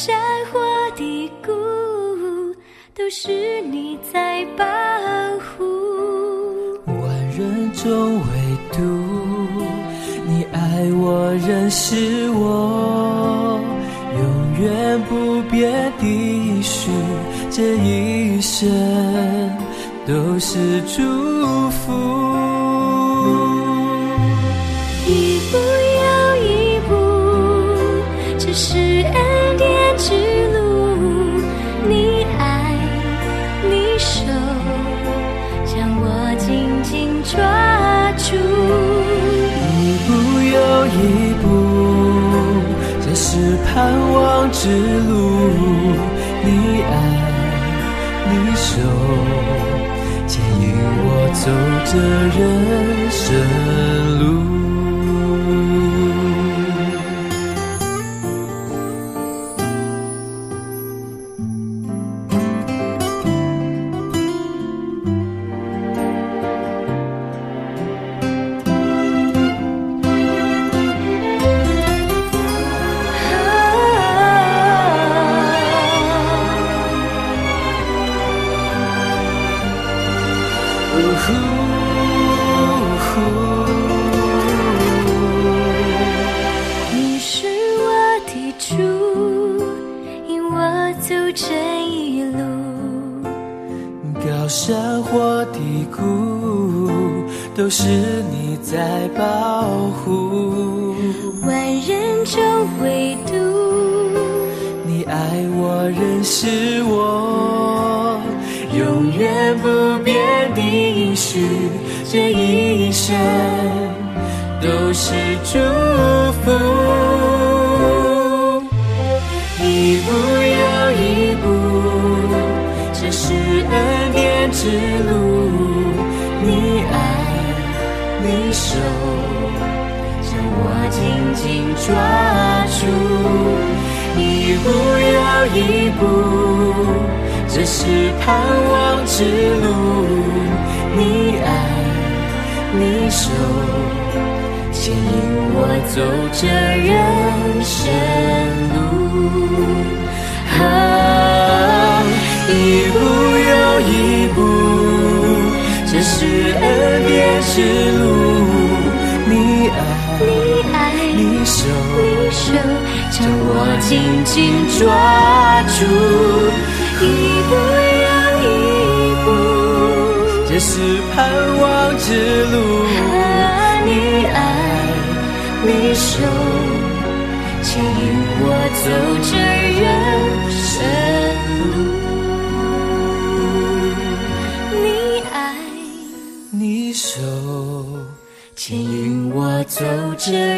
山或低谷，都是你在保护。 万人中唯独你爱我，认识我，永远不变的许，这一生都是祝福。 一步又一步，这是恩典之路，你爱你手将我紧紧抓住。 一步又一步，这是盼望之路，你爱你手牵引我走这人生路。 你是我的主，引我走这一路。 高山或低谷，都是你在保护。 万人中唯独你爱我，认识我，永远不变的应许，这一生都是祝福。一步又一步，这是恩典之路，你爱你手将我紧紧抓住。一步又一步，这是盼望之路，你爱你手牵引我走这人生路。一步又一步，这是恩典之路，你爱你手将我紧紧抓住。一步又一步，这是盼望之路，你爱你手牵引我走这人生路。 你爱你手牵引我走这